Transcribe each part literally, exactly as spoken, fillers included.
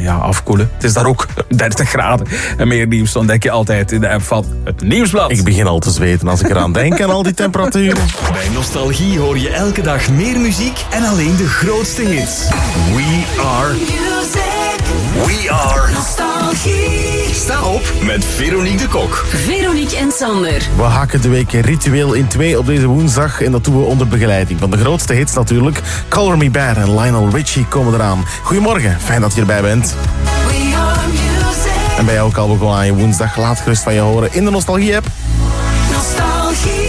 ja, afkoelen. Het is daar ook dertig graden. En meer nieuws ontdek je altijd in de app van het Nieuwsblad. Ik begin al te zweten als ik eraan denk aan al die temperaturen. Bij Nostalgie hoor je elke dag meer muziek en alleen de grootste hits. We are music. We are Nostalgie. Sta op met Veronique de Kok. Veronique en Sander. We hakken de week ritueel in twee op deze woensdag. En dat doen we onder begeleiding van de grootste hits natuurlijk. Color Me Bad en Lionel Richie komen eraan. Goedemorgen, fijn dat je erbij bent. We are music. En ben je ook al begonnen aan je woensdag? Laat gerust van je horen in de Nostalgie-app. Nostalgie.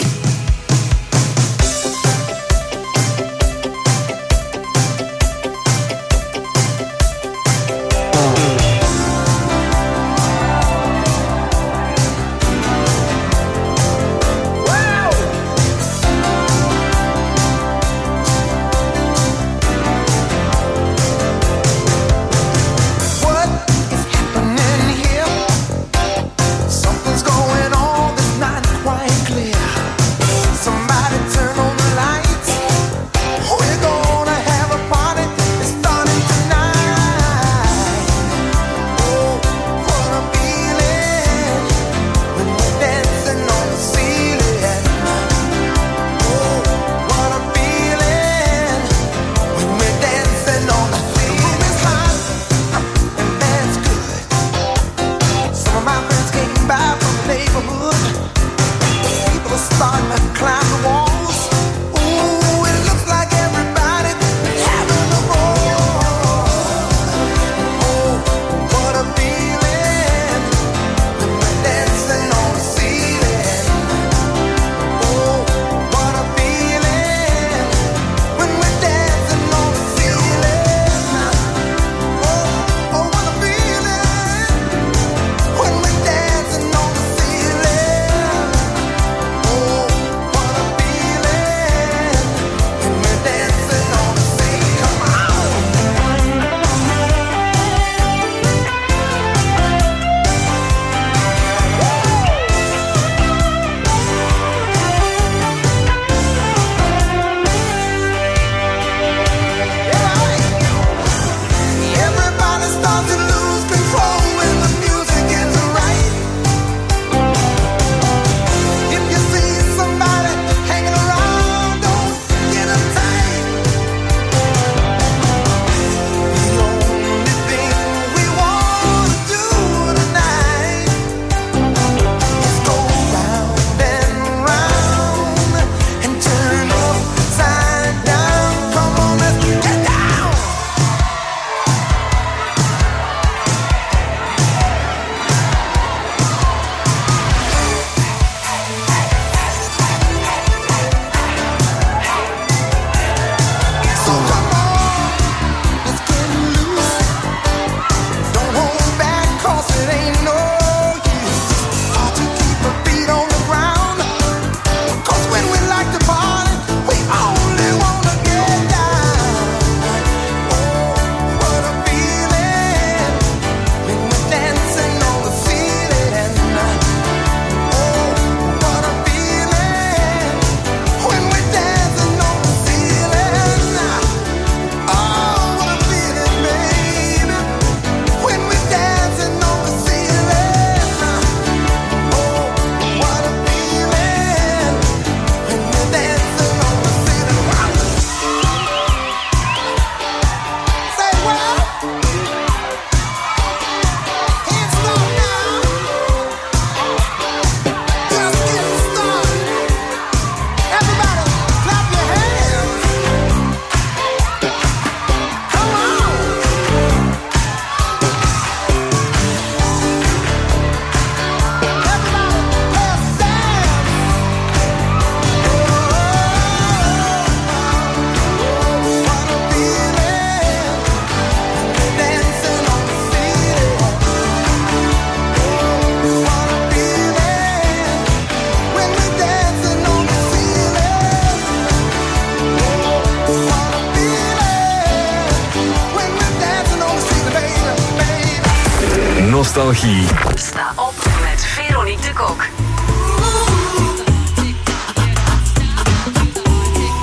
Nostalgie. Sta op met Veronique de Kok.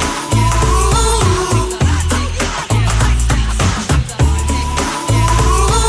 Ooh.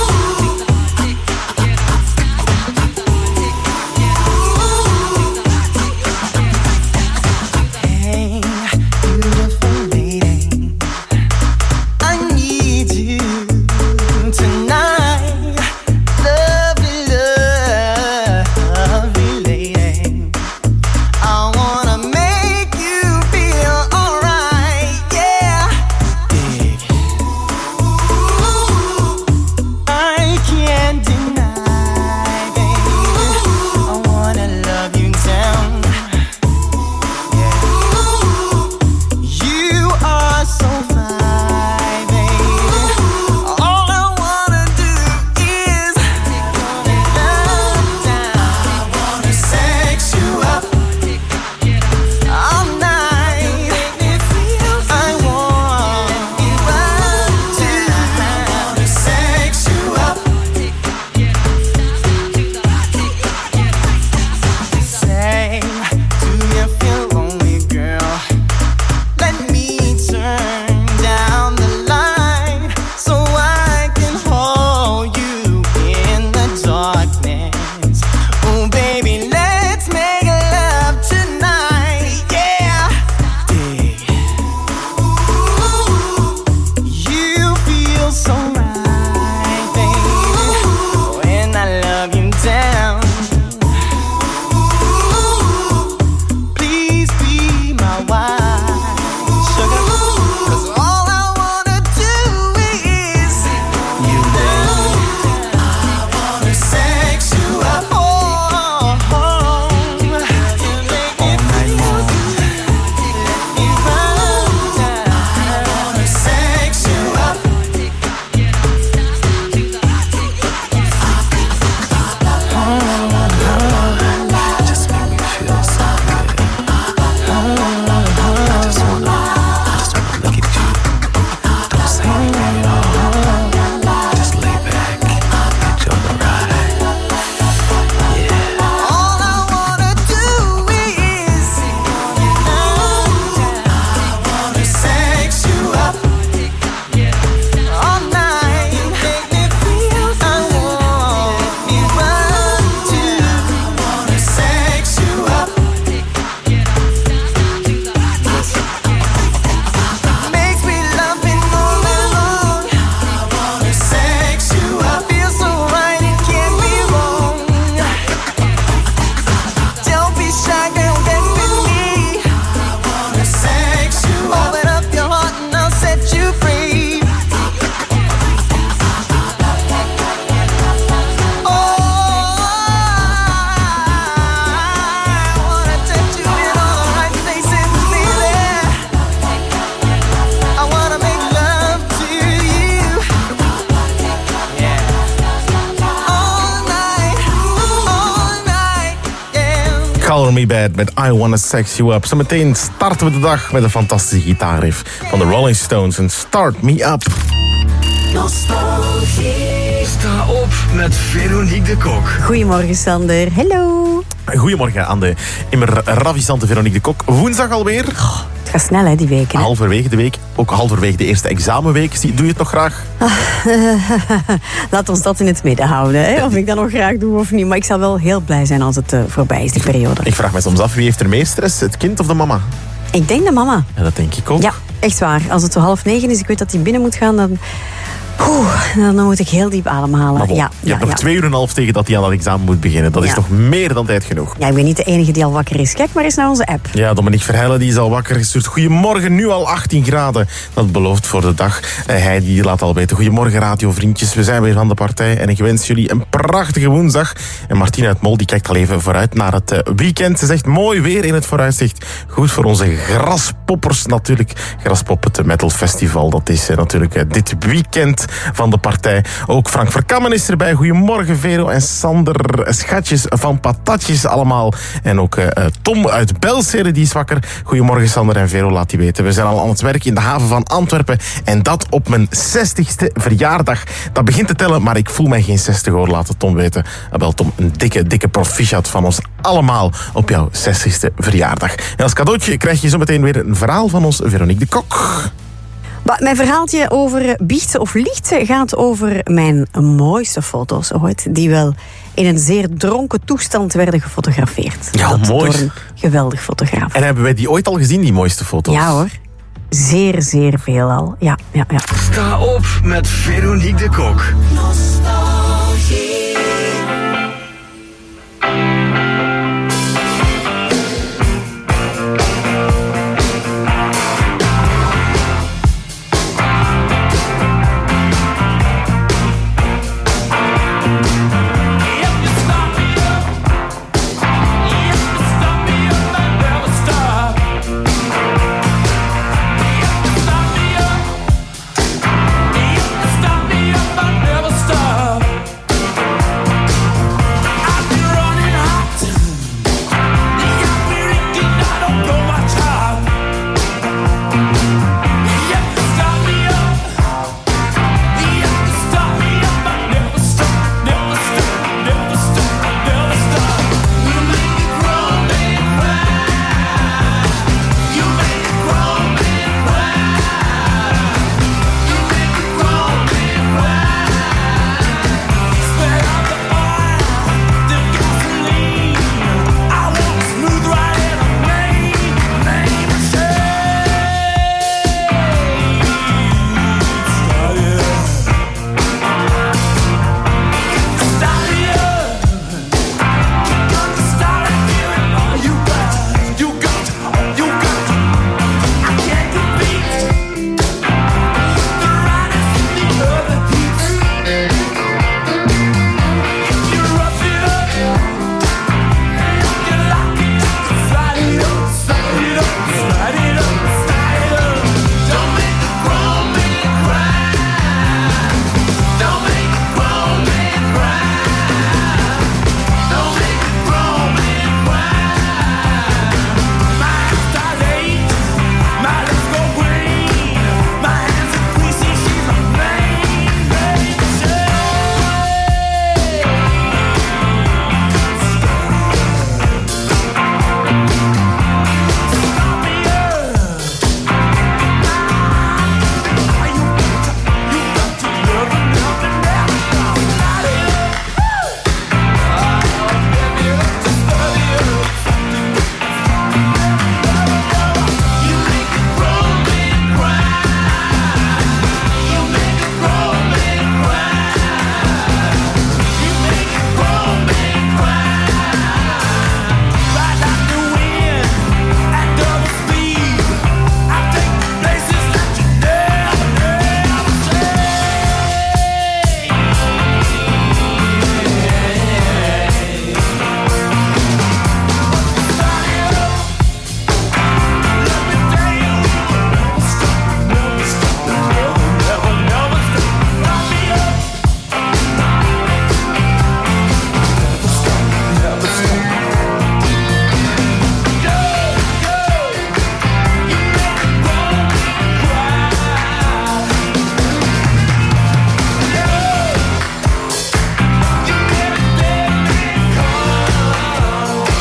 Color Me Bad met I Wanna Sex You Up. Zometeen starten we de dag met een fantastische gitaarriff van de Rolling Stones en Start Me Up. Nostalgie. Sta op met Veronique de Kok. Goedemorgen, Sander. Hallo. Goedemorgen aan de immer ravissante Veronique de Kok. Woensdag alweer. Oh, het gaat snel, hè, die weken. Hè? Halverwege de week. Ook halverwege de eerste examenweek. Zie- Doe je het nog graag? Laat ons dat in het midden houden. Hè? Of ik dat nog graag doe of niet. Maar ik zal wel heel blij zijn als het uh, voorbij is, die periode. Ik vraag me soms af, wie heeft er meer stress? Het kind of de mama? Ik denk de mama. Ja, dat denk ik ook. Ja, echt waar. Als het zo half negen is, ik weet dat hij binnen moet gaan, dan... Oeh, dan moet ik heel diep ademhalen. Maar bon, ja, je ja, hebt nog ja. twee uur en een half tegen dat hij aan dat examen moet beginnen. Dat is Ja. nog meer dan tijd genoeg. Ja, ik ben niet de enige die al wakker is. Kijk maar eens naar onze app. Ja, Dominique Verhellen die is al wakker gestuurd. Goedemorgen, nu al achttien graden. Dat belooft voor de dag. Uh, hij die laat al weten. Goedemorgen, radiovriendjes. We zijn weer van de partij en ik wens jullie een prachtige woensdag. En Martine uit Mol die kijkt al even vooruit naar het uh, weekend. Ze zegt mooi weer in het vooruitzicht. Goed voor onze graspoppers natuurlijk. Graspop, het Metal Festival. Dat is uh, natuurlijk uh, dit weekend van de partij. Ook Frank Verkammen is erbij. Goedemorgen, Vero en Sander. Schatjes van patatjes allemaal. En ook uh, Tom uit Belzeren, die is wakker. Goedemorgen, Sander en Vero, laat die weten. We zijn al aan het werk in de haven van Antwerpen. En dat op mijn zestigste verjaardag. Dat begint te tellen, maar ik voel mij geen zestig hoor. Laat het Tom weten. Uh, wel, Tom, een dikke, dikke proficiat van ons allemaal op jouw zestigste verjaardag. En als cadeautje krijg je zo meteen weer een verhaal van ons, Veronique de Kok. Maar mijn verhaaltje over biechten of lichten gaat over mijn mooiste foto's ooit. Die wel in een zeer dronken toestand werden gefotografeerd. Ja, Dat mooi. door een geweldig fotograaf. En hebben wij die ooit al gezien, die mooiste foto's? Ja hoor. Zeer, zeer veel al. Ja, ja, ja. Sta op met Veronique de Kok. Nostalgie. Stop me up, I never stop.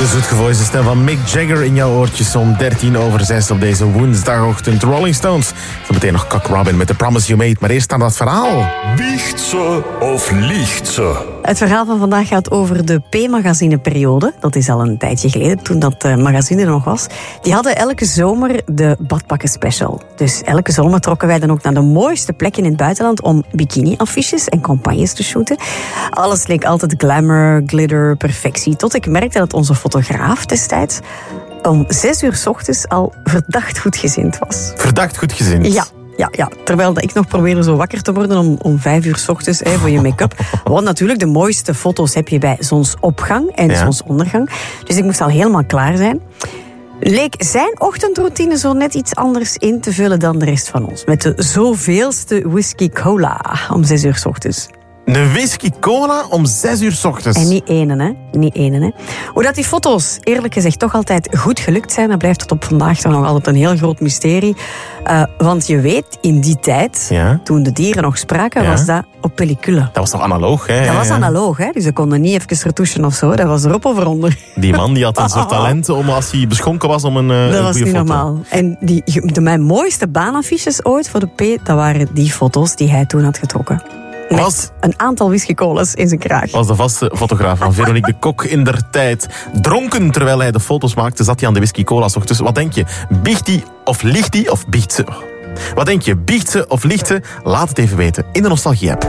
zoetgevoelige stem van Mick Jagger in jouw oortjes om dertien over zes op deze woensdagochtend. Rolling Stones. Zo meteen nog Cock Robin met The Promise You Made. Maar eerst aan dat verhaal. Biecht ze of liegt ze? Het verhaal van vandaag gaat over de P-magazine-periode. Dat is al een tijdje geleden, toen dat uh, magazine er nog was. Die hadden elke zomer de badpakken special. Dus elke zomer trokken wij dan ook naar de mooiste plekken in het buitenland om bikini-affiches en campagnes te shooten. Alles leek altijd glamour, glitter, perfectie. Tot ik merkte dat onze fotograaf destijds om zes uur 's ochtends al verdacht goedgezind was. Verdacht goedgezind? Ja. Ja, ja, terwijl ik nog probeerde zo wakker te worden om, om vijf uur 's ochtends hè, voor je make-up. Want natuurlijk, de mooiste foto's heb je bij zonsopgang en ja. zonsondergang. Dus ik moest al helemaal klaar zijn. Leek zijn ochtendroutine zo net iets anders in te vullen dan de rest van ons. Met de zoveelste whisky cola om zes uur 's ochtends. Een whisky cola om zes uur 's ochtends. En niet ene, hè. Niet ene, hè. Hoe dat die foto's, eerlijk gezegd, toch altijd goed gelukt zijn, dat blijft tot op vandaag toch nog altijd een heel groot mysterie. Uh, want je weet, in die tijd, ja. toen de dieren nog spraken, ja. was dat op pellicule. Dat was toch analoog, hè? Dat was ja. analoog, hè. Dus ze konden niet even retouchen of zo. Dat was erop of eronder. Die man die had een soort talent om, als hij beschonken was, om een, uh, dat een was goede niet foto. normaal. En die, de, mijn mooiste baanaffiches ooit voor de P, dat waren die foto's die hij toen had getrokken. Met Was- een aantal whiskycolas in zijn kraag. Was de vaste fotograaf van Veronique de Kok in der tijd. Dronken terwijl hij de foto's maakte, zat hij aan de whisky cola 's ochtends. Wat denk je? Biecht hij of liegt hij of biecht ze? Wat denk je? Biecht ze of liegt ze? Laat het even weten in de Nostalgie-app.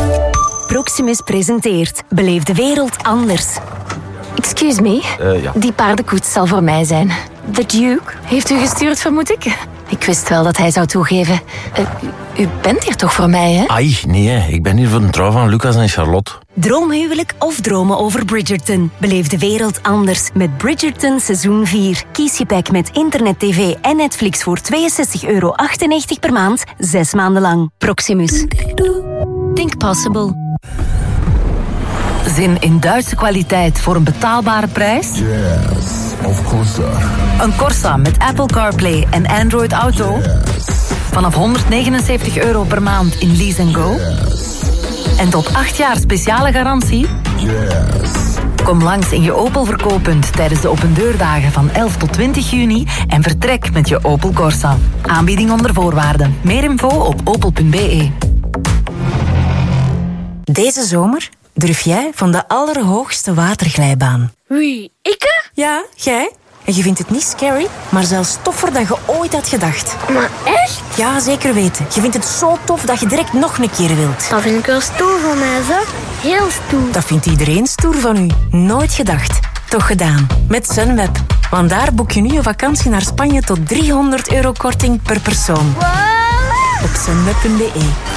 Proximus presenteert Beleef de wereld anders. Excuse me, Uh, ja. die paardenkoets zal voor mij zijn. The Duke heeft u gestuurd, vermoed ik? Ik wist wel dat hij zou toegeven. Uh, u, u bent hier toch voor mij, hè? Ai, nee, ik ben hier voor de trouw van Lucas en Charlotte. Droomhuwelijk of dromen over Bridgerton? Beleef de wereld anders met Bridgerton seizoen vier. Kies je pack met internet, tv en Netflix voor tweeënzestig euro achtennegentig per maand, zes maanden lang. Proximus. Think possible. Zin in Duitse kwaliteit voor een betaalbare prijs? Yes, of course. Een Corsa met Apple CarPlay en Android Auto? Vanaf honderdnegenenzeventig euro per maand in Lease and Go? En tot acht jaar speciale garantie? Yes. Kom langs in je Opel verkooppunt tijdens de opendeurdagen van elf tot twintig juni en vertrek met je Opel Corsa. Aanbieding onder voorwaarden. Meer info op opel punt be. Deze zomer durf jij van de allerhoogste waterglijbaan. Wie, ikke? Ja, jij. En je vindt het niet scary, maar zelfs toffer dan je ooit had gedacht. Maar echt? Ja, zeker weten. Je vindt het zo tof dat je direct nog een keer wilt. Dat vind ik wel stoer van mij, zeg. Heel stoer. Dat vindt iedereen stoer van u. Nooit gedacht. Toch gedaan. Met Sunweb. Want daar boek je nu een vakantie naar Spanje tot driehonderd euro korting per persoon. Wow. Op sunweb punt be.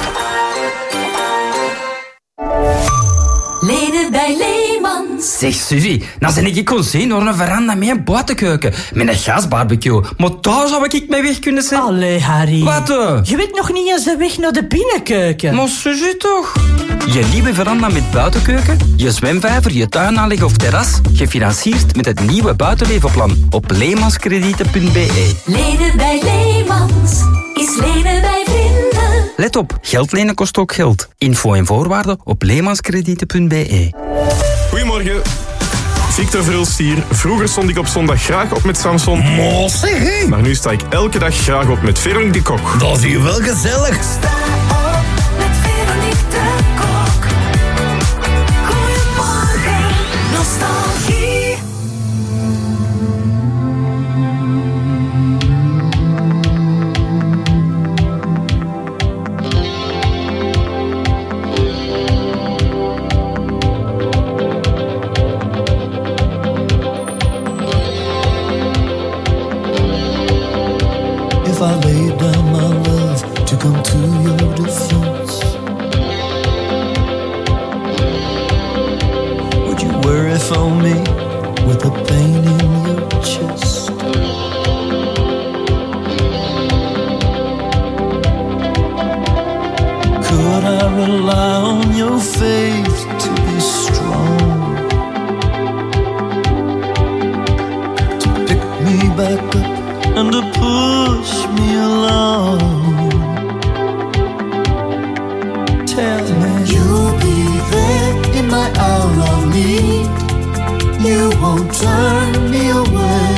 Lenen bij Leemans. Zeg Suzy, nou ben ik gewoon zien door een veranda met een buitenkeuken. Met een gasbarbecue. Maar daar zou ik mee weg kunnen zijn. Allee, Harry. Wat? Uh? Je weet nog niet eens de weg naar de binnenkeuken. Maar Suzy toch? Je nieuwe veranda met buitenkeuken, je zwemvijver, je tuinaanleg of terras, gefinancierd met het nieuwe buitenlevenplan op leemanskredieten punt be. Lenen bij Leemans is lenen bij vrienden. Let op, geld lenen kost ook geld. Info en voorwaarden op leemanskredieten punt be. Goedemorgen. Victor Verhulst hier. Vroeger stond ik op zondag graag op met Samson. Maar zeg, hé. Maar nu sta ik elke dag graag op met Veronique de Kok. Dat is hier wel gezellig. Sta op met Veronique de Kok. Goedemorgen, nostalgie. If I laid down my love to come to your defense, would you worry for me with a pain in your chest? Could I rely on your faith to be strong, to pick me back up and to push me along? Tell me you'll be there in my hour of need. You won't turn me away.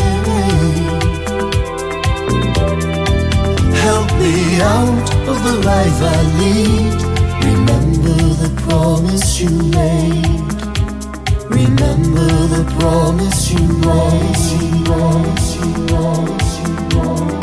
Help me out of the life I lead. Remember the promise you made. Remember the promise you made. You promise, you promise, you promise.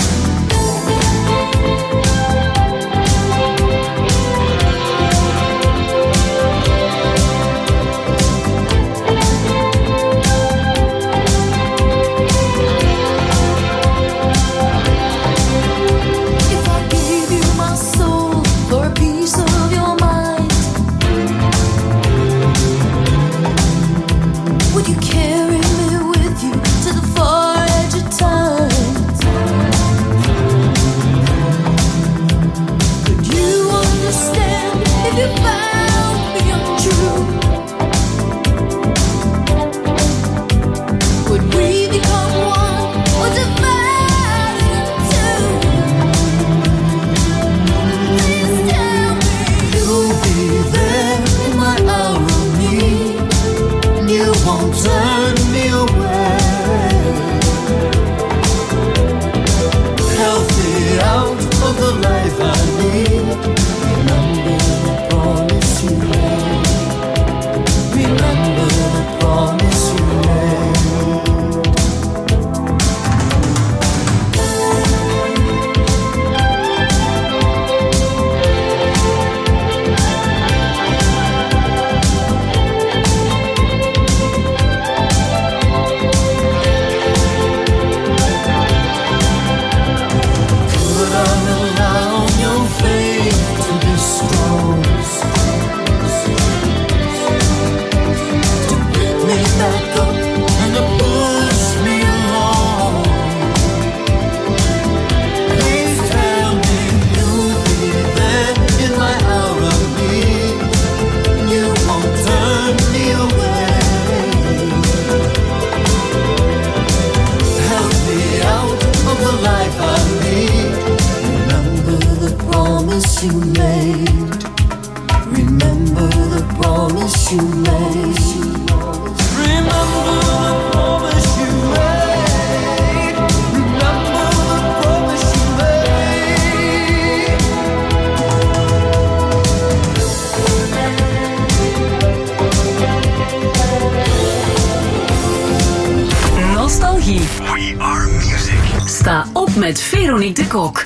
We Are Music. Sta op met Veronique de Kok.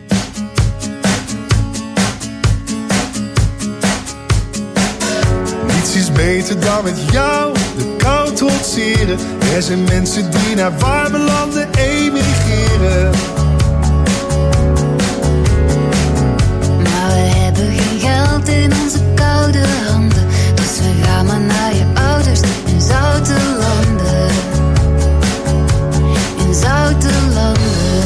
Niets is beter dan met jou de kou trotseren. Er zijn mensen die naar warme landen emigreren. Maar we hebben geen geld in onze koude handen. Dus we gaan maar naar je ouders in zoute landen. In zoute landen.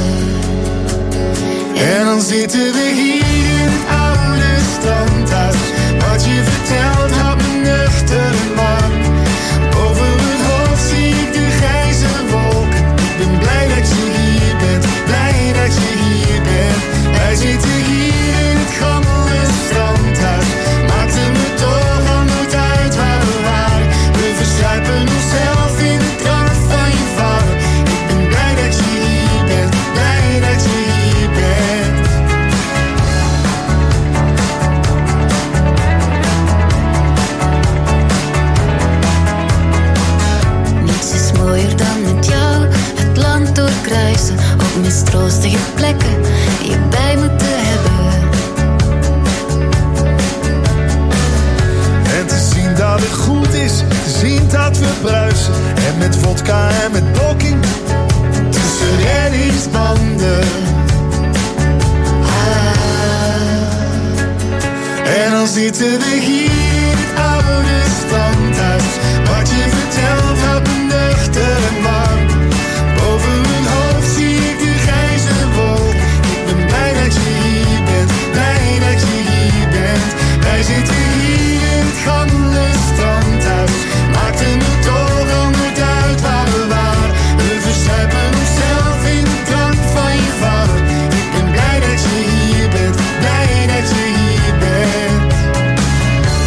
En dan zitten we hier in het oude standhuis. Wat je vertelt houdt me nuchter, man. Over het hoofd zie ik de grijze wolken. Ik ben blij dat je hier bent, blij dat je hier bent. Wij zitten hier in het gammele standhuis. Maakte me toch al nooit uit waar we waren. We verzuipen onszelf in de drank van je vader. Ik ben blij dat je hier bent, blij dat je hier bent. Niets is mooier dan met jou het land doorkruisen. Op mistroostige plekken je bij moeten hebben. En te zien dat het goed is, te zien dat we bruisen. En met vodka en met blokking tussen reddingsbanden. Ah. En dan zitten we hier in het oude standhuis. Wat je vertelt houdt me nuchter en warm. Boven mijn hoofd zie ik de grijze wolk. Ik ben blij dat je hier bent, blij dat je hier bent. Wij zitten hier in het gammele standhuis. Maakte me toch al nooit uit waar we waren. We verzuipen onszelf in de drank van je vader. Ik ben blij dat je hier bent, blij dat je hier bent.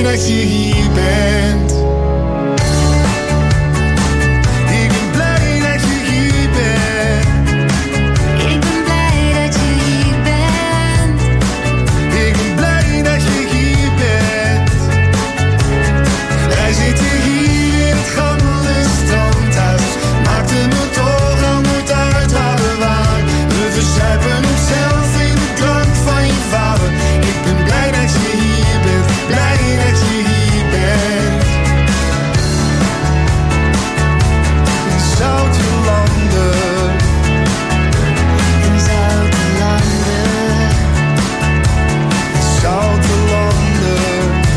dat je hier bent. Ik ben blij dat je hier bent. Ik ben blij dat je hier bent. Ik ben blij dat je hier bent. Wij zitten hier in het gammele standhuis. Maakt het me toch al nooit uit waar we waren. We verzuipen onszelf in de drank van je vader. Ik ben blij dat je hier bent. Blij dat je hier bent. In zoute landen. In zoute landen. In zoute landen.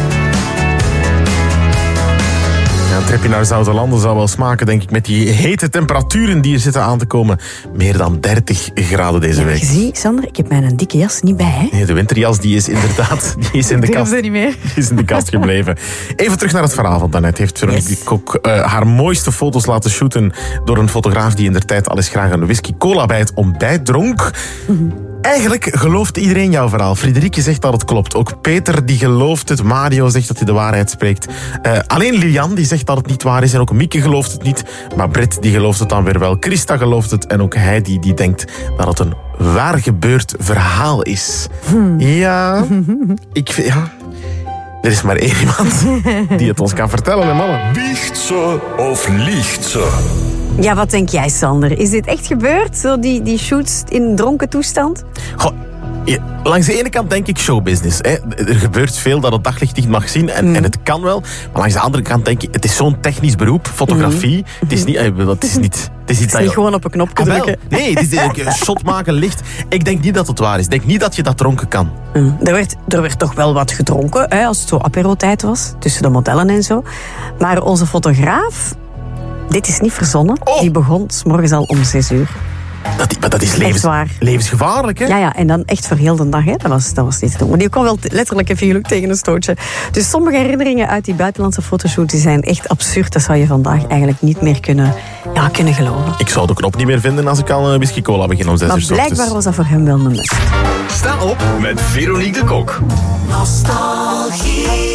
Ja, een tripje naar Zoute Landen zou wel smaken, denk ik, met die hete temperaturen die er zitten aan te komen. Meer dan dertig graden deze Ja, week. je ziet, Sander, ik heb mijn dikke jas niet bij, hè? Nee, de winterjas die is inderdaad die is in de Ik durf kast. ze niet meer. Die is in de kast gebleven. Even terug naar het verhaal van daarnet. Heeft Veronique Yes. de Kok uh, haar mooiste foto's laten shooten door een fotograaf die in der tijd al eens graag een whisky cola bij het ontbijt dronk. Eigenlijk gelooft iedereen jouw verhaal. Friederike zegt dat het klopt. Ook Peter die gelooft het. Mario zegt dat hij de waarheid spreekt. Uh, alleen Lilian die zegt dat het niet waar is. En ook Mieke gelooft het niet. Maar Britt die gelooft het dan weer wel. Christa gelooft het. En ook Heidi die denkt dat het een waar gebeurd verhaal is. Ja, ik vind... Ja. Er is maar één iemand die het ons kan vertellen, hè, mannen. Biecht ze of liegt ze? Ja, wat denk jij, Sander? Is dit echt gebeurd? Zo die, die shoots in dronken toestand? Goh, ja, langs de ene kant denk ik showbusiness. Hè. Er gebeurt veel dat het daglicht niet mag zien en, mm. en het kan wel. Maar langs de andere kant denk ik, het is zo'n technisch beroep, fotografie. Mm. Het is niet... Het is niet Het is, het is niet gewoon op een knopje ah, drukken. Nee, het is een shot maken, licht. Ik denk niet dat het waar is. Ik denk niet dat je dat dronken kan. Mm. Er, werd, er werd toch wel wat gedronken, hè, als het zo apero-tijd was. Tussen de modellen en zo. Maar onze fotograaf... Dit is niet verzonnen. Oh. Die begon 's morgens al om zes uur. Dat, maar dat is levens, levensgevaarlijk, hè? Ja, ja, en dan echt voor heel de dag, hè. Dat was, dat was niet te doen. Maar die kwam wel letterlijk even geluk tegen een stootje. Dus sommige herinneringen uit die buitenlandse fotoshoot die zijn echt absurd. Dat zou je vandaag eigenlijk niet meer kunnen, ja, kunnen geloven. Ik zou de knop niet meer vinden als ik al een whisky cola begin om zes maar uur 's ochtends. blijkbaar was dat voor hem wel een les. Sta op met Veronique de Kok. Nostalgie.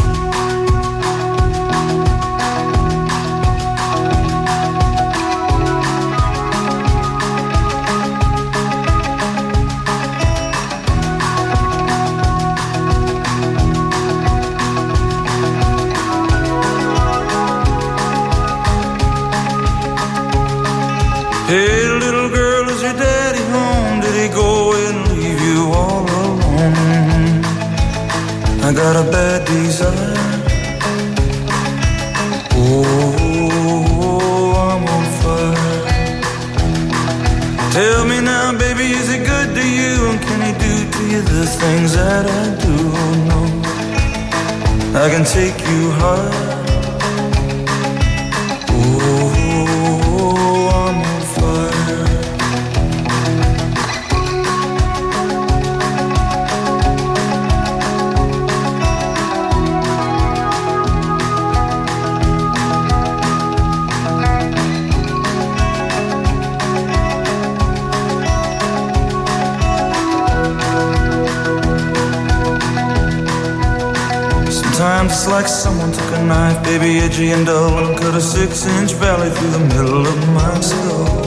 Hey, little girl, is your daddy home? Did he go and leave you all alone? I got a bad desire. Oh, I'm on fire. Tell me now, baby, is he good to you? And can he do to you the things that I do? Oh, no, I can take you high. Sometimes it's like someone took a knife, baby, edgy and dull, and cut a six-inch valley through the middle of my skull.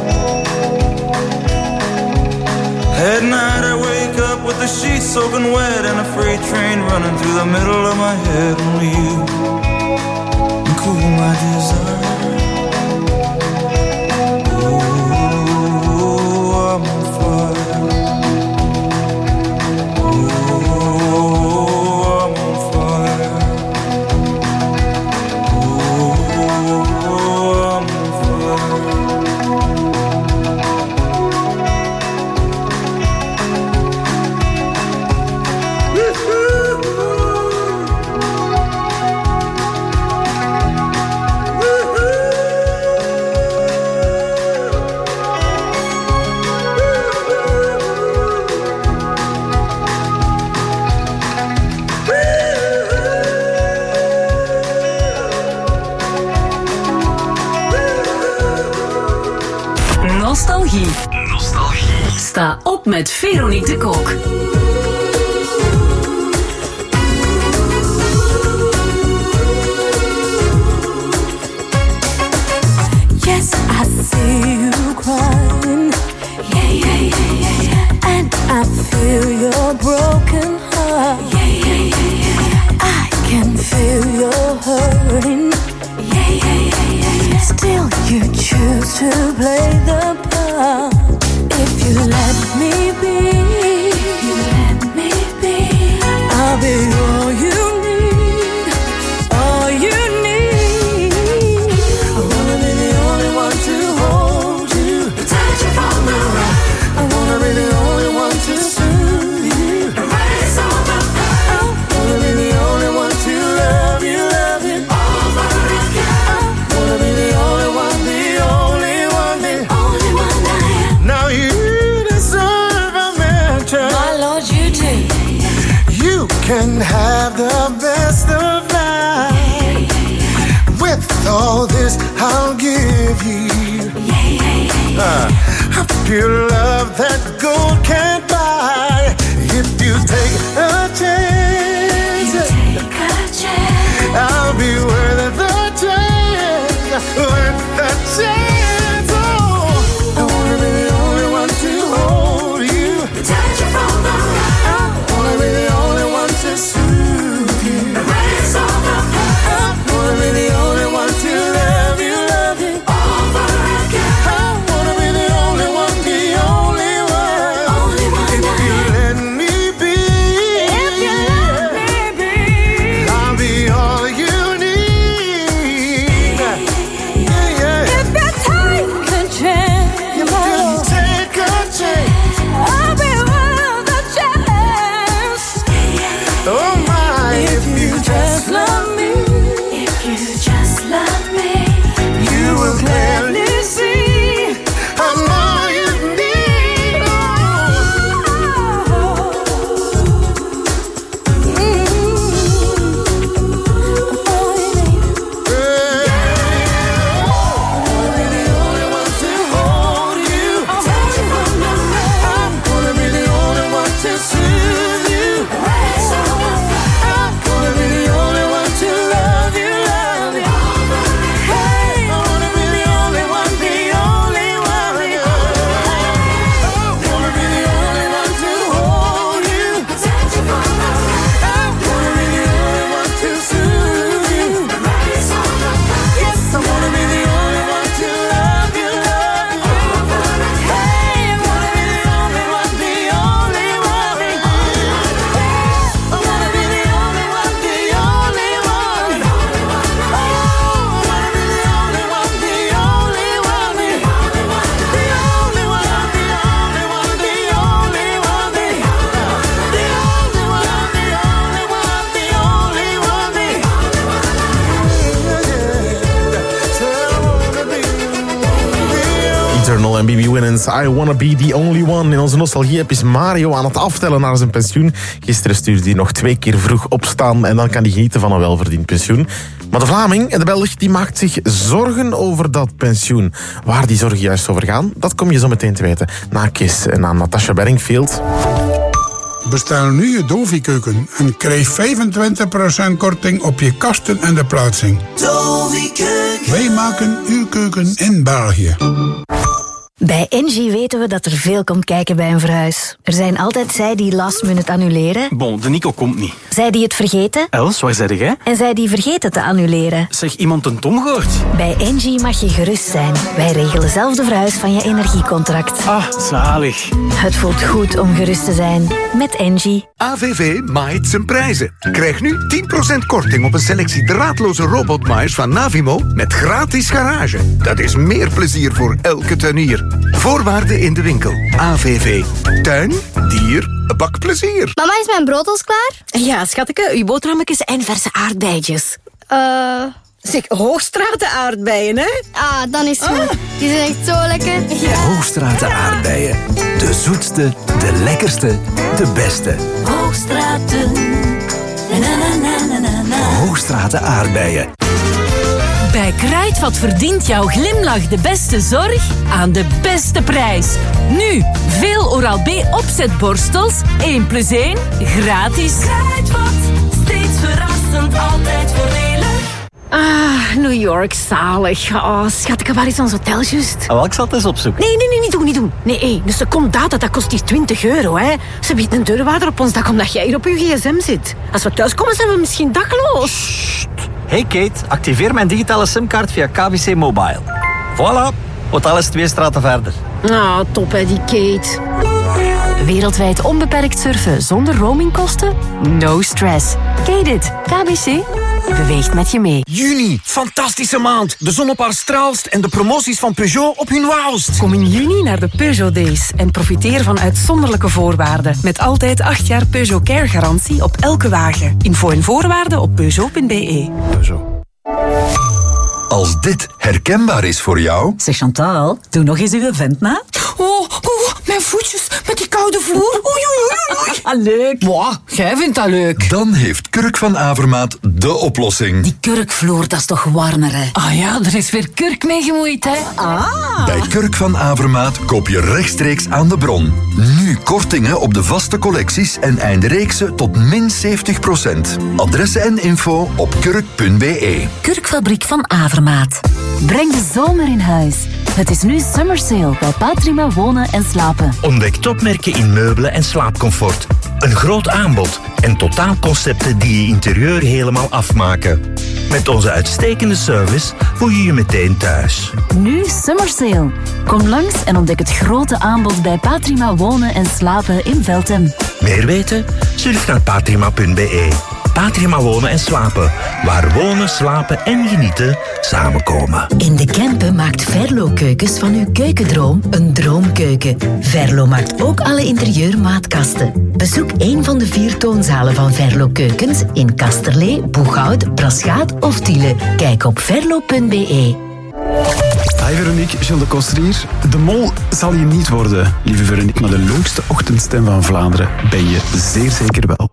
At night I wake up with the sheets soaking wet and a freight train running through the middle of my head. Only you can cool my desire. Oh, I'm on fire. Nostalgie. Nostalgie. Sta op met Veronique de Kok. see you crying. Yeah, yeah, yeah, yeah, yeah. And I feel your broken heart. Yeah, yeah, yeah, yeah, yeah. I can feel your hurting. Yeah, yeah, yeah, yeah, yeah. Still you choose to play the part. If you let me be, if you let me be, I'll be all you need, all you need. I wanna be the only one to hold you, touch you from the right. I wanna be the only one to soothe you, erase all the pain. I wanna be the only one to love you, love you over again. I wanna be the only one, the only one, the only one I am. Now you deserve a mention. My Lord, you do. You can have the best of life. With all this, I'll give you uh, a pure love that gold can't buy. If you take a chance, you take a chance. I'll be worth the chance, worth the chance. Oh, I wanna be the only one to hold you, touch you from the right. I wanna be the only one to soothe you, erase all the pain. I wanna be the only one to love you, love you over again. I wanna be the only one, the only one, only one. If you let me be, if you let me be, I'll be all you need. Yeah, yeah. If you take a chance, if you take a chance, I'll be worth the chance. Oh my, if you just love me, if you just love me, you will clearly see I'm all you need. Oh, mm-hmm. All you need. Yeah. I wanna be the only one to hold you, touch you from the right. I'm gonna be the only one to soothe you, erase all the pain. I'm gonna be the only one to love you, love you. Hey, I wanna be the only one, the only one. I wanna be the only one to hold you, touch you from the right. I wanna be the only one to soothe you, erase all the pain. Yes, I wanna be the only one to love you, love you. Hey, I wanna be the only one, the only one. I wanna be the only one, the only one. Oh, I wanna be the only one, the only one. The only one, the only one, the only one, the only one. The only one, the only one, the only one. Eternal en B B Winans, I Wanna Be The Only One. In onze nostalgie-app is Mario aan het aftellen naar zijn pensioen. Gisteren stuurde hij nog twee keer vroeg opstaan en dan kan hij genieten van een welverdiend pensioen. Maar de Vlaming en de Belg die maakt zich zorgen over dat pensioen. Waar die zorgen juist over gaan, dat kom je zo meteen te weten. Na Kiss en na Natasha Bedingfield. Bestel nu je Dovi-keuken en krijg vijfentwintig procent korting op je kasten en de plaatsing. Dovi-keuken. Wij maken uw keuken in België. Bij Engie weten we dat er veel komt kijken bij een verhuis. Er zijn altijd zij die last minute annuleren. Bon, de Nico komt niet. Zij die het vergeten. Els, waar zeg jij? En zij die vergeten te annuleren. Zeg, iemand een Tom gehoord? Bij Engie mag je gerust zijn. Wij regelen zelf de verhuis van je energiecontract. Ah, zalig. Het voelt goed om gerust te zijn. Met Engie. A V V maait zijn prijzen. Krijg nu tien procent korting op een selectie draadloze robotmaaiers van Navimo met gratis garage. Dat is meer plezier voor elke tuinier. Voorwaarden in de winkel. A V V. Tuin, dier, bakplezier. Mama, is mijn brood al klaar? Ja, schatje, uw boterhammetjes en verse aardbeidjes. Eh... Zeg, Hoogstraten aardbeien, hè? Ah, dan is het goed. Die zijn echt zo lekker. Ja. Hoogstraten aardbeien. De zoetste, de lekkerste, de beste. Hoogstraten. Na, na, na, na, na, na. Hoogstraten aardbeien. Bij Kruidvat verdient jouw glimlach de beste zorg aan de beste prijs. Nu, veel Oral-B opzetborstels, één plus één, gratis. Kruidvat, steeds verrassend, altijd voordelig. Ah, New York, zalig. Oh, schatje, waar is ons hotel juist? Oh, wel, ik zal het eens opzoeken. Nee, nee, nee, niet doen, niet doen. Nee, hey, een secondata, dat kost hier twintig euro, hè. Ze biedt een deurwaarder op ons dak omdat jij hier op je gsm zit. Als we thuiskomen, zijn we misschien dakloos. Hey Kate, activeer mijn digitale simkaart via K B C Mobile. Voilà, hotel is twee straten verder. Ah, top hè, die Kate. Wereldwijd onbeperkt surfen zonder roamingkosten? No stress. Kate it. K B C beweegt met je mee. Juni, fantastische maand. De zon op haar straalst en de promoties van Peugeot op hun wauwst. Kom in juni naar de Peugeot Days en profiteer van uitzonderlijke voorwaarden. Met altijd acht jaar Peugeot Care garantie op elke wagen. Info en voorwaarden op peugeot punt b e. Peugeot. Als dit herkenbaar is voor jou... Zeg Chantal, doe nog eens uw vent na. Oh, oh, mijn voetjes met die koude vloer. Oei, oei, oei, oei. Ah, leuk. Wow, jij vindt dat leuk. Dan heeft Kurk van Avermaat de oplossing. Die kurkvloer, dat is toch warmer, hè? Ah ja, er is weer kurk mee gemoeid, hè? Ah. Bij Kurk van Avermaat koop je rechtstreeks aan de bron. Nu kortingen op de vaste collecties en eindreeksen tot min zeventig procent. Adressen en info op kurk punt b e. Kurkfabriek van Avermaat. Breng de zomer in huis. Het is nu Summer Sale bij Patrima Wonen en Slapen. Ontdek topmerken in meubelen en slaapcomfort. Een groot aanbod en totaalconcepten die je interieur helemaal afmaken. Met onze uitstekende service voel je je meteen thuis. Nu Summer Sale. Kom langs en ontdek het grote aanbod bij Patrima Wonen en Slapen in Veltem. Meer weten? Surf naar patrima punt b e. Patrima Wonen en Slapen. Waar wonen, slapen en genieten samenkomen. In de Kempen maakt Verlo Keukens van uw keukendroom een droomkeuken. Verlo maakt ook alle interieurmaatkasten. Bezoek een van de vier toonzalen van Verlo Keukens in Kasterlee, Boeghout, Braschaat of Tiele. Kijk op verlo punt b e. Hi Veronique, Gilles de Koster hier. De mol zal je niet worden, lieve Veronique, maar de leukste ochtendstem van Vlaanderen ben je zeer zeker wel.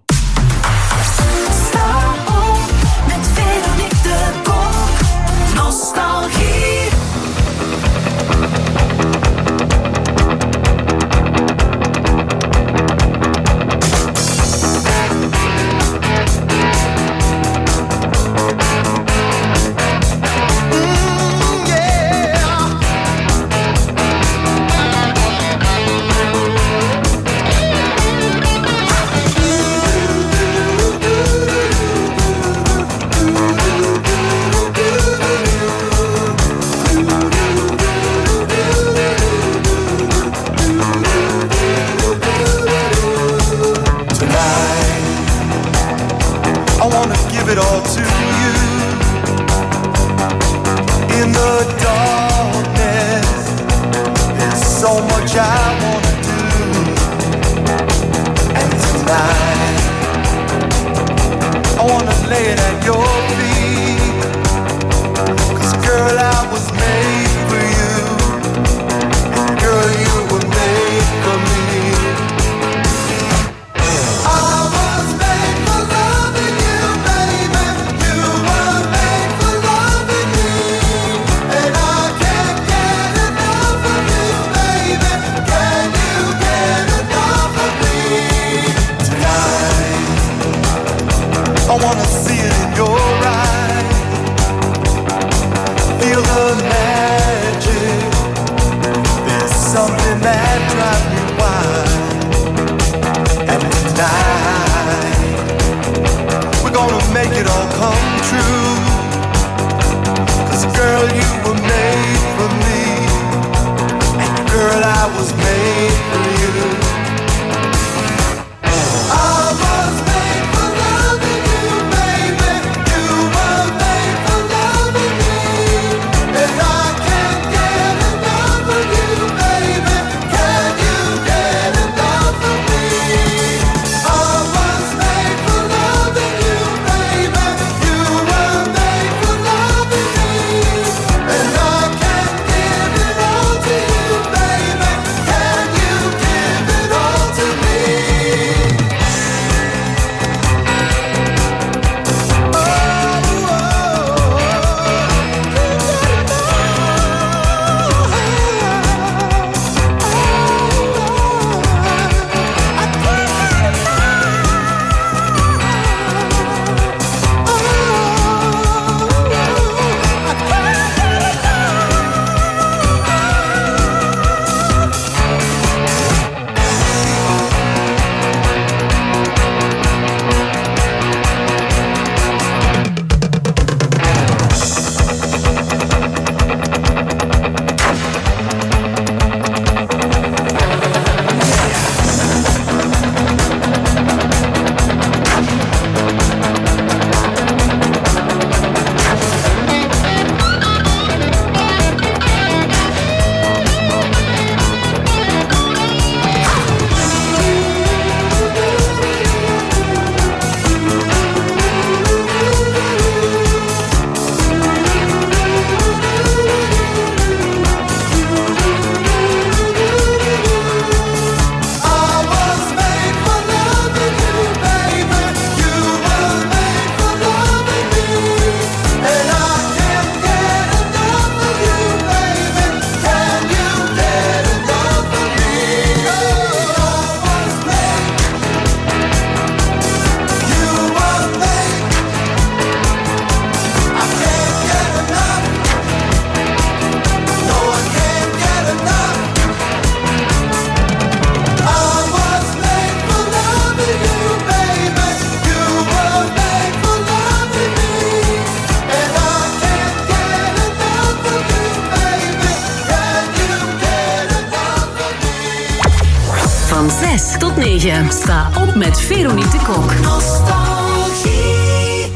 Van zes tot negen. Sta op met Veronique de Kok. Nostalgie.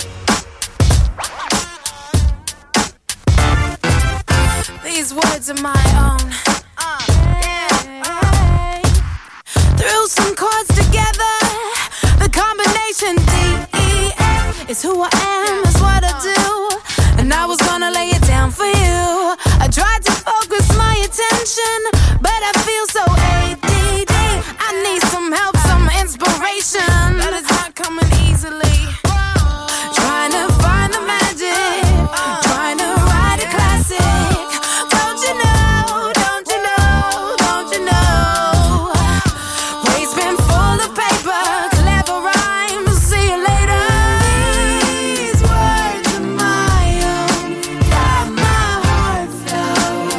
These words are my own. Uh, yeah. Threw some chords together. The combination D E F is who I am, is what I do. And I was gonna lay it down for you. I tried to focus my attention, but I feel so A D D. I need some help, some inspiration. That is not coming easily. Trying to find the magic, trying to write a classic. Don't you know, don't you know, don't you know? Waste bin full of paper, clever rhymes. See you later. These words are my own, got my heart flowing.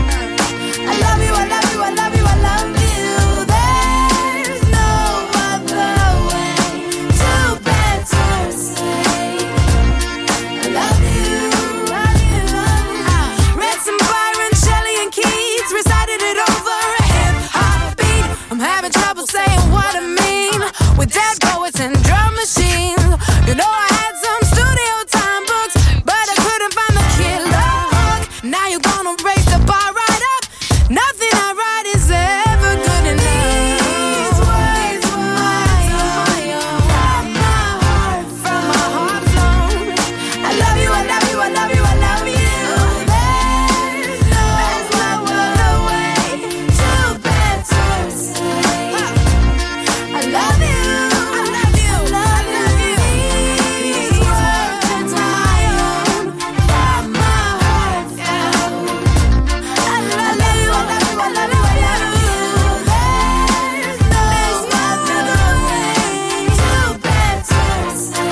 I love you, I love you, I love you, I love you. There's no other way to better say I love you, love you. I read some Byron, Shelley, and Keats, recited it over a hip hop beat. I'm having trouble saying what I mean with dead poets and drum machines. You know I had some studio time books, but I couldn't find the killer hook. Now you're gonna raise the bar right up. Nothing I write is ever good enough. These words were my own, got my heart from my heart flown. I love you, I love you, I love you, I love you. There's no other way to better say I love you, I love you, I love you. These words are my own, got my heart flown. I love you, I love you, I love you, I love you. There's no other way to better say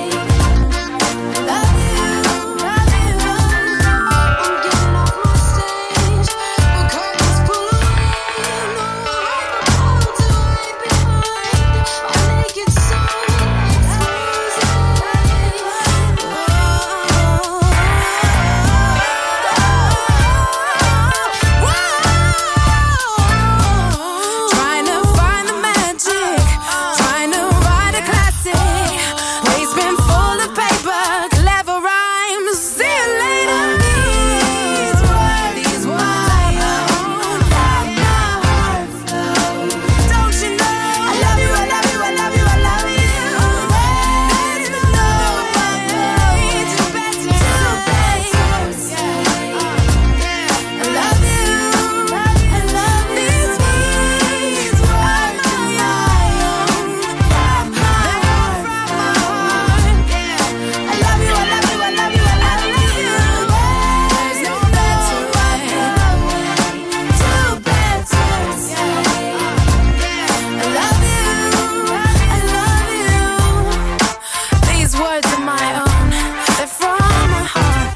I love you, love you. I'm getting off my stage, the curtains pull away. No more to hide behind. Our naked souls Trying to find the magic, trying to write a classic. Waste bin full of paper, clever rhymes. See you later. These words, these my own, got my heart flow. Don't you know? I love you, I love you, I love you, I love you. There's no other way to better say I love you, I love these words are my own, got my heart from my heart. I love you, I love you, I love you, I love you. There's no better way to better say I love you, I love you. These words are my own, they're from my heart.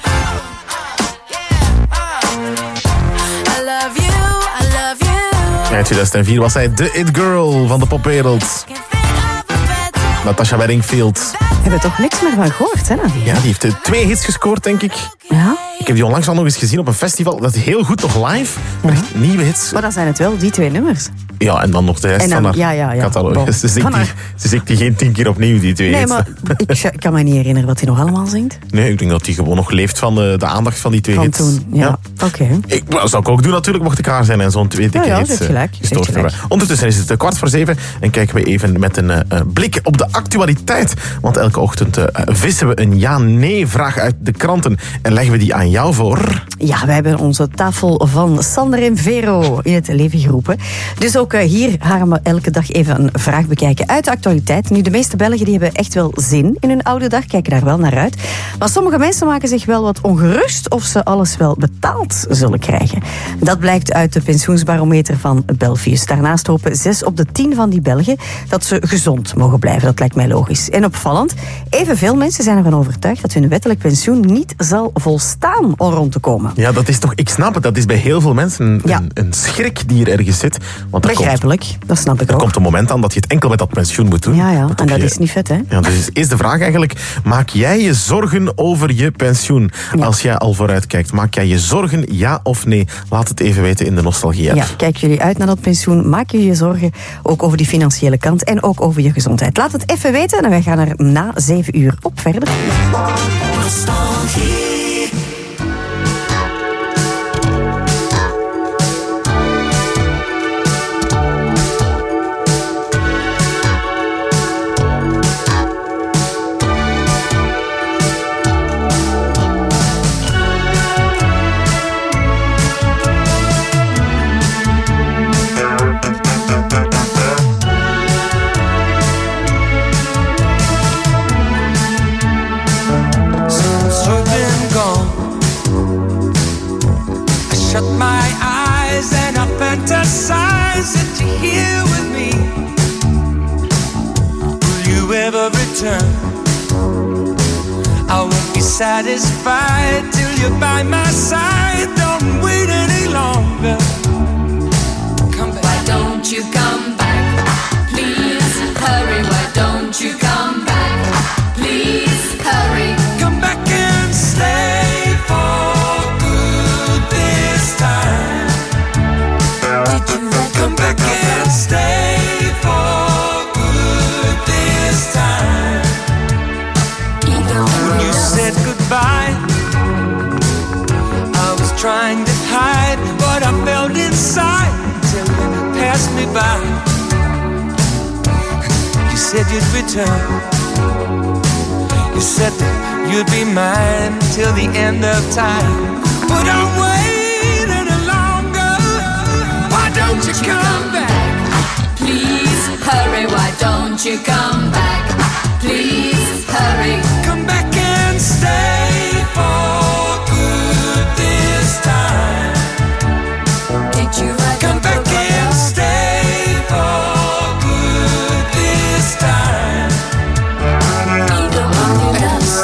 I love you, I love you. Ja, in tweeduizend vier was zij de It Girl van de popwereld. Natasha Bedingfield. We hebben toch niks meer van gehoord, hè? Nadia? Ja, die heeft eh, twee hits gescoord, denk ik. Ja. Ik heb die onlangs al nog eens gezien op een festival. Dat is heel goed nog live. Maar echt nieuwe hits. Maar dan zijn het wel die twee nummers. Ja, en dan nog de rest En dan- van haar ja, ja, ja. catalogus. Bon. Ze zingt Van die, haar- ze zingt die geen tien keer opnieuw, die twee Nee, hits. maar ik ik kan me niet herinneren wat hij nog allemaal zingt. Nee, ik denk dat hij gewoon nog leeft van de, de aandacht van die twee Van hits. toen, ja. Oké. Ik, dat zou ik ook doen natuurlijk, mocht ik haar zijn en zo'n twee dikke Ja, ja, hits zet eh, gelijk, gestoord zet hebben. Ondertussen is het eh, kwart voor zeven en kijken we even met een eh, blik op de actualiteit. Want elke ochtend eh, vissen we een ja-nee-vraag uit de kranten en leggen we die aan jou voor. Ja, wij hebben onze tafel van Sander en Vero in het leven geroepen. Dus ook uh, hier gaan we elke dag even een vraag bekijken uit de actualiteit. Nu, de meeste Belgen die hebben echt wel zin in hun oude dag, kijken daar wel naar uit. Maar sommige mensen maken zich wel wat ongerust of ze alles wel betaald zullen krijgen. Dat blijkt uit de pensioensbarometer van Belfius. Daarnaast hopen zes op de tien van die Belgen dat ze gezond mogen blijven. Dat lijkt mij logisch. En opvallend, evenveel mensen zijn ervan overtuigd dat hun wettelijk pensioen niet zal volstaan om rond te komen. Ja, dat is toch, ik snap het, dat is bij heel veel mensen een, ja. een, een schrik die er ergens zit. Want er Begrijp begrijpelijk. Dat snap ik er ook. Er komt een moment aan dat je het enkel met dat pensioen moet doen. Ja, ja. Dat En dat je... is niet vet, hè? Ja, dus is de vraag eigenlijk, maak jij je zorgen over je pensioen? Ja. Als jij al vooruit kijkt, maak jij je zorgen, ja of nee? Laat het even weten in de Nostalgie-app. Ja, kijk jullie uit naar dat pensioen. Maak je je zorgen ook over die financiële kant en ook over je gezondheid. Laat het even weten en wij gaan er na zeven uur op verder. Nostalgie. Fantasize that you're here with me. Will you ever return? I won't be satisfied till you're by my side. Don't wait any longer. Come back. Why don't you come back? Please hurry. Why don't you come back? Please hurry. Come back and stay for good this time. Come back and stay for good this time. When you said goodbye, I was trying to hide what I felt inside till you passed me by. You said you'd return. You said that you'd be mine till the end of time. But I'm waiting any longer. Why don't you come back? Please hurry, why don't you come back? Please hurry. Come back and stay for good this time. Did you write Come back and stay for good this time. Either one of us.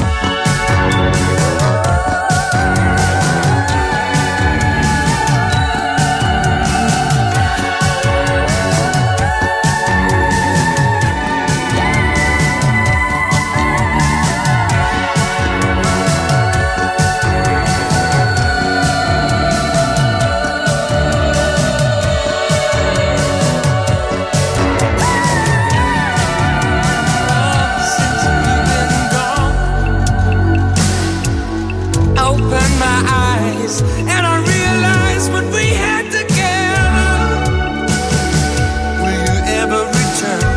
And I realized what we had together. Will you ever return?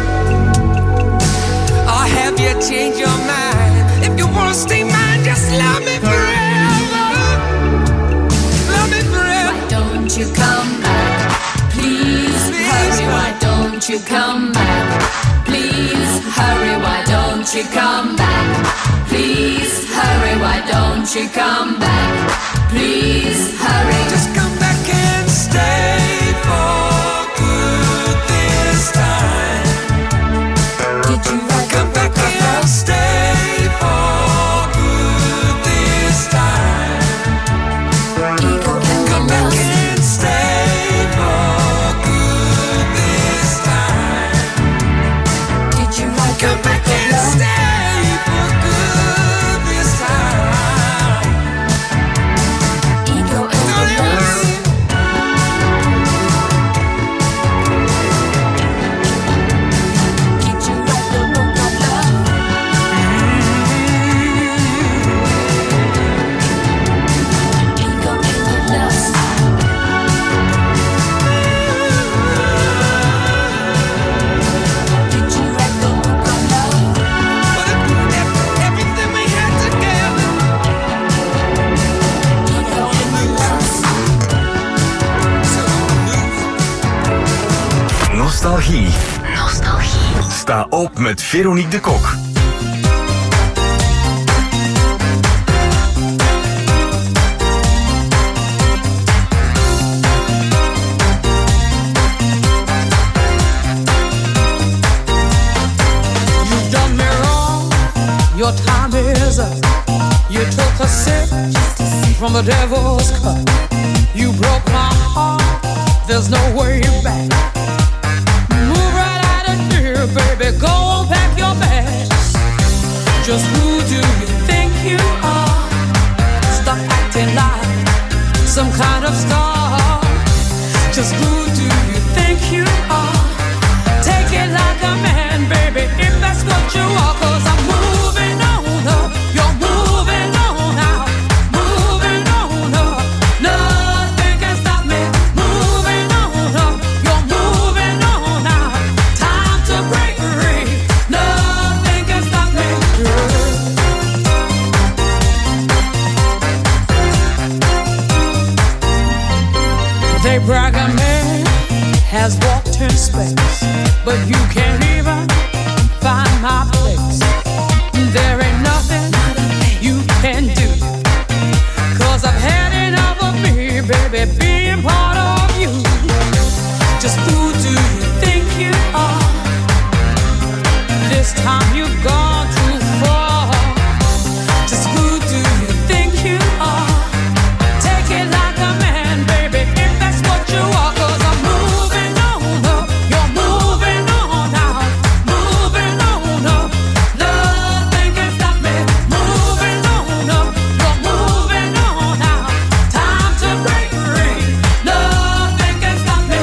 Or have you changed your mind? If you wanna stay mine, just love me forever. Love me forever. Why don't you come back? Please, Please hurry, why don't you come back? Please hurry, why don't you come back? Please hurry, why don't you come back? Please hurry. Just come back and stay for good this time. Did you write Come back and stay for good this time. Come back and stay for good this time. Did you write Come back and stay for good this time. Nostalgie. Nostalgie. Sta op met Veronique de Kok. You've done me wrong. Your time is up. You took a sip from the devil's cup. You broke my heart. There's no way back. Baby, go pack your bags. Just who do you think you are? Stop acting like some kind of star. Just who do you think you are? Take it like a man, baby, if that's what you are. Cause I'm moving on up, you're moving on out. Moving on up, nothing can stop me. Moving on up, you're moving on out. Time to break free, nothing can stop me. They brag a man has walked in space, but you can't even find my place. There ain't nothing you can do, cause I've had enough of me, baby, being part of you. Just who do you think you are? This time you've gone too far. Just who do you think you are? Take it like a man, baby, if that's what you are. Cause I'm moving on up, you're moving on out. Moving on up, nothing can stop me. Moving on up, you're moving on out. Time to break free, nothing can stop me.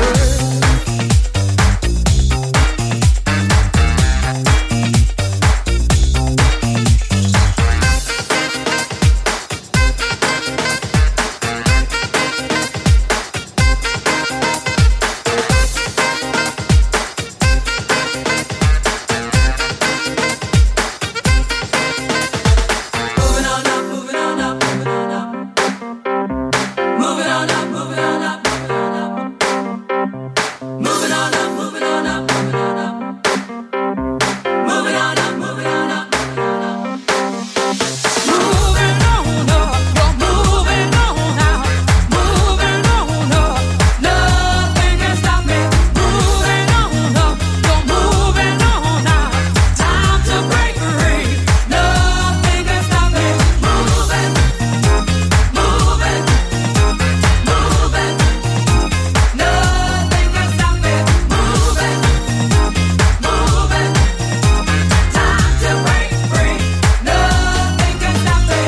Moving on up, moving on up, moving on up. Moving on up, moving on up, moving on up. Moving on up, moving on up, moving on up. Moving on up, moving on up, moving on up. Moving on up, you're moving on out. Moving on up, nothing can stop me. Moving on up, you're moving on out. Time to break free, nothing can stop me. Moving, moving, moving, nothing can stop me. Moving, moving, time to break free, nothing can stop me.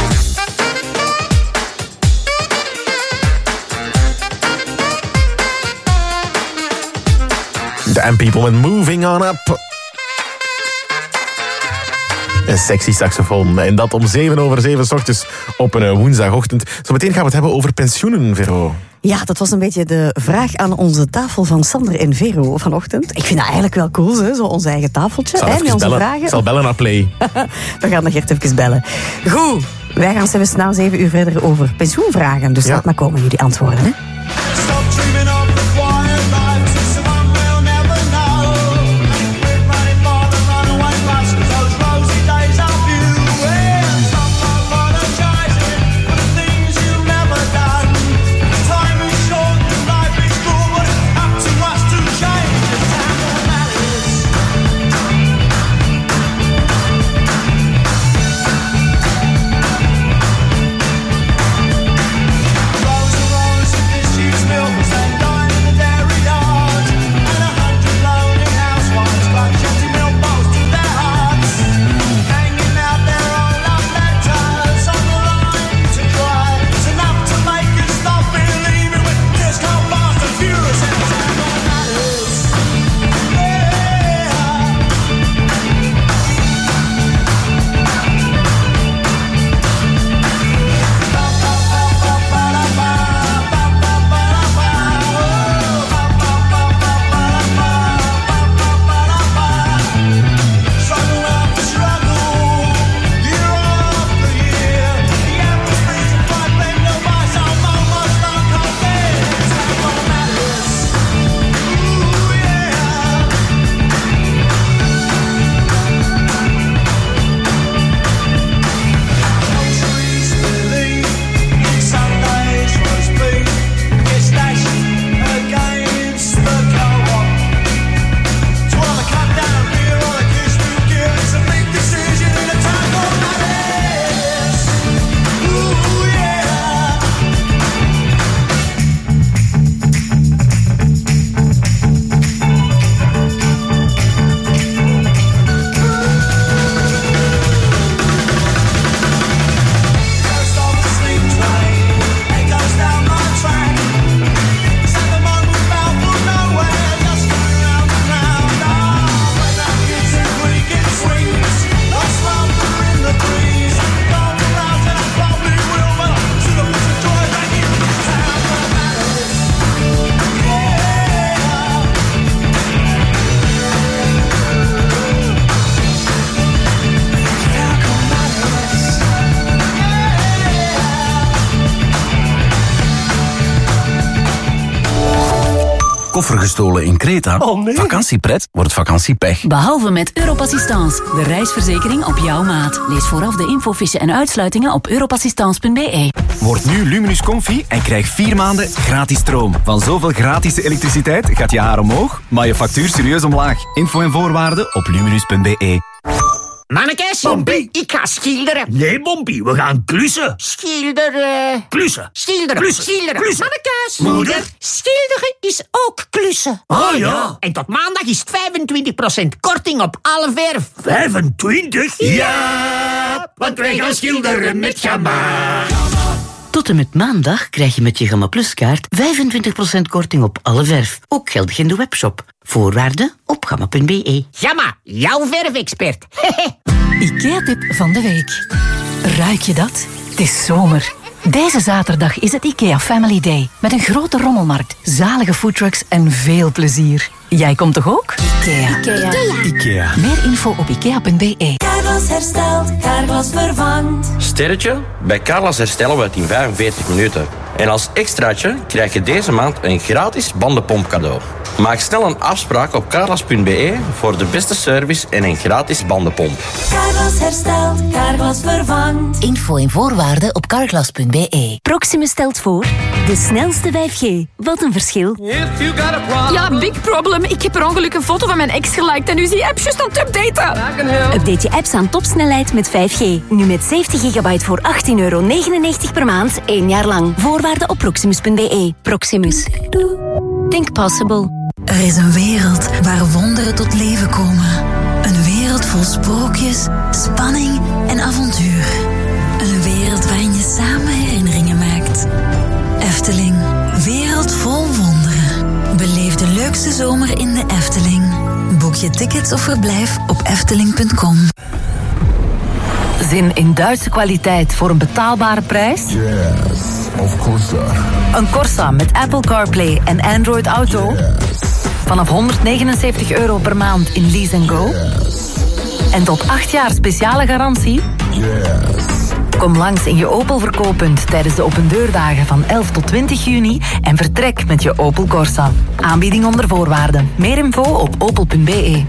De M-People met Moving On Up. Een sexy saxofoon. En dat om zeven over zeven 's ochtends op een eh, woensdagochtend. Zometeen gaan we het hebben over pensioenen, Vero. Ja, dat was een beetje de vraag aan onze tafel van Sander en Vero vanochtend. Ik vind dat eigenlijk wel cool, hè? Zo ons eigen tafeltje Ik zal hè, even met onze bellen. vragen. Ik zal bellen naar Play. We gaan nog Gert even bellen. Goed, wij gaan zelfs na zeven uur verder over pensioenvragen. Dus Ja. laat maar komen, jullie antwoorden. Hè? Stop dreaming of the quiet life, it's someone we'll never know. Quit running for the runaway bus, those rosy days are few. Yeah, stop apologizing for the things you've never done. Time is short and life is cool, but it's up to us to change the time that matters. Rose, rose, if this koffer gestolen in Kreta? Oh nee. Vakantiepret wordt vakantiepech. Behalve met Europassistance, de reisverzekering op jouw maat. Lees vooraf de infofiche en uitsluitingen op europassistance punt b e. Word nu Luminus Comfy en krijg vier maanden gratis stroom. Van zoveel gratis elektriciteit gaat je haar omhoog, maar je factuur serieus omlaag. Info en voorwaarden op luminus punt b e. Mannekes, Bompie, ik ga schilderen. Nee, Bompie, we gaan klussen. Schilderen. Klussen. Schilderen. Klussen. Schilderen. Klussen. Mannekes. Moeder. Schilderen is ook klussen. Oh ja. En tot maandag is het vijfentwintig procent korting op alle verf. vijfentwintig? Ja, want wij gaan schilderen met Gamma. Tot en met maandag krijg je met je Gamma Plus kaart vijfentwintig procent korting op alle verf. Ook geldig in de webshop. Voorwaarden op gamma punt b e. Gamma, jouw verfexpert. IKEA-tip van de week. Ruik je dat? Het is zomer. Deze zaterdag is het IKEA Family Day. Met een grote rommelmarkt, zalige foodtrucks en veel plezier. Jij komt toch ook? IKEA. IKEA. IKEA. Meer info op ikea punt b e. Carglass herstelt, Carglass vervangt. Sterretje? Bij Carglass herstellen we het in vijfenveertig minuten. En als extraatje krijg je deze maand een gratis bandenpomp cadeau. Maak snel een afspraak op carglass punt b e voor de beste service en een gratis bandenpomp. Carglass herstelt, Carglass vervangt. Info en voorwaarden op carglass punt b e. Proximus stelt voor de snelste vijf G. Wat een verschil. Ja, big problem. Ik heb per ongeluk een foto van mijn ex geliked en nu is die app juist aan het updaten. Update je apps aan topsnelheid met vijf G. Nu met zeventig gigabyte voor achttien euro negenennegentig per maand, één jaar lang. Voorwaarden op proximus punt b e. Proximus. Think possible. Er is een wereld waar wonderen tot leven komen. Een wereld vol sprookjes, spanning en avontuur. Een wereld waarin je samen herinneringen maakt. Efteling, wereld vol wonderen. Beleef de leukste zomer in de Efteling. Boek je tickets of verblijf op efteling punt com. Zin in Duitse kwaliteit voor een betaalbare prijs? Yes, of course. Een Corsa met Apple CarPlay en Android Auto? Yes. Vanaf honderdnegenenzeventig euro per maand in Lease and Go? Yes. En tot acht jaar speciale garantie? Yes. Kom langs in je Opel verkooppunt tijdens de opendeurdagen van elf tot twintig juni en vertrek met je Opel Corsa. Aanbieding onder voorwaarden. Meer info op opel punt b e.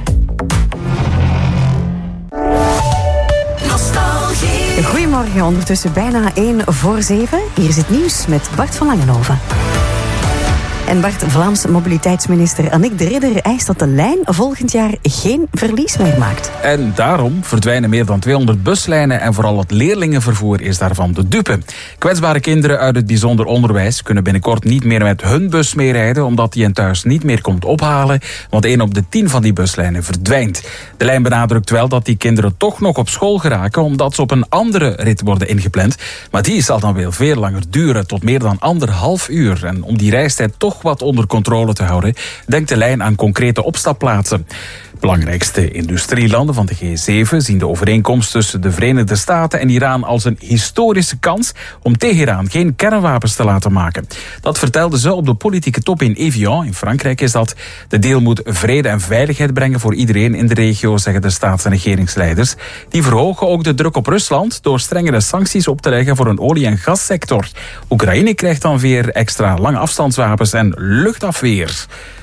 Goedemorgen, ondertussen bijna één voor zeven. Hier is het nieuws met Bart van Langenhoven. En Bart, Vlaamse mobiliteitsminister Annick de Ridder eist dat de lijn volgend jaar geen verlies meer maakt. En daarom verdwijnen meer dan tweehonderd buslijnen en vooral het leerlingenvervoer is daarvan de dupe. Kwetsbare kinderen uit het bijzonder onderwijs kunnen binnenkort niet meer met hun bus meerijden, omdat die hen thuis niet meer komt ophalen, want één op de tien van die buslijnen verdwijnt. De lijn benadrukt wel dat die kinderen toch nog op school geraken, omdat ze op een andere rit worden ingepland. Maar die zal dan wel veel langer duren, tot meer dan anderhalf uur. En om die reistijd toch wat onder controle te houden, denkt de lijn aan concrete opstapplaatsen. Belangrijkste industrielanden van de G zeven zien de overeenkomst tussen de Verenigde Staten en Iran als een historische kans om Teheran geen kernwapens te laten maken. Dat vertelden ze op de politieke top in Evian, in Frankrijk is dat. De deal moet vrede en veiligheid brengen voor iedereen in de regio, zeggen de staats- en regeringsleiders. Die verhogen ook de druk op Rusland door strengere sancties op te leggen voor een olie- en gassector. Oekraïne krijgt dan weer extra lange afstandswapens en luchtafweer.